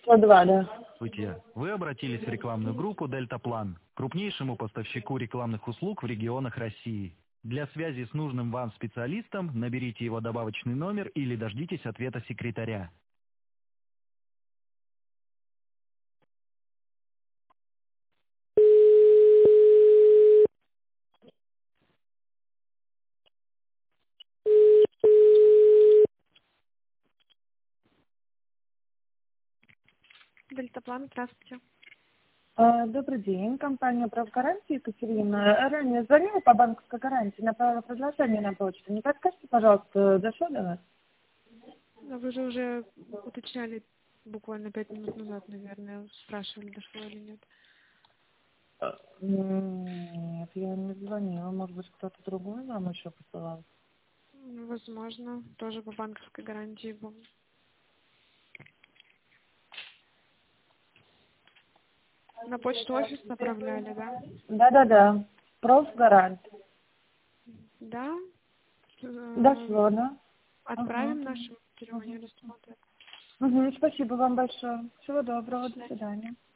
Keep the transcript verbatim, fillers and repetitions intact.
сто два, да. Здравствуйте. Вы обратились в рекламную группу «Дельтаплан», крупнейшему поставщику рекламных услуг в регионах России. Для связи с нужным вам специалистом наберите его добавочный номер или дождитесь ответа секретаря. Дельтаплан, здравствуйте. А, Добрый день, компания «Правгаранти» Екатерина. Ранее звонила по банковской гарантии, направила предложение на почту. Не подскажите, пожалуйста, дошло до вас? Но вы же уже уточняли буквально пять минут назад, наверное, спрашивали, дошло или нет. Нет, я не звонила. Может быть, кто-то другой вам еще посылал? Ну, возможно, тоже по банковской гарантии. вам. На почту офис направляли, да? Да-да-да. «Профгарант». Да. Э, Дошло, да? Ага. Отправим нашему деревне рассмотрим. Угу, спасибо вам большое. Всего доброго, до свидания.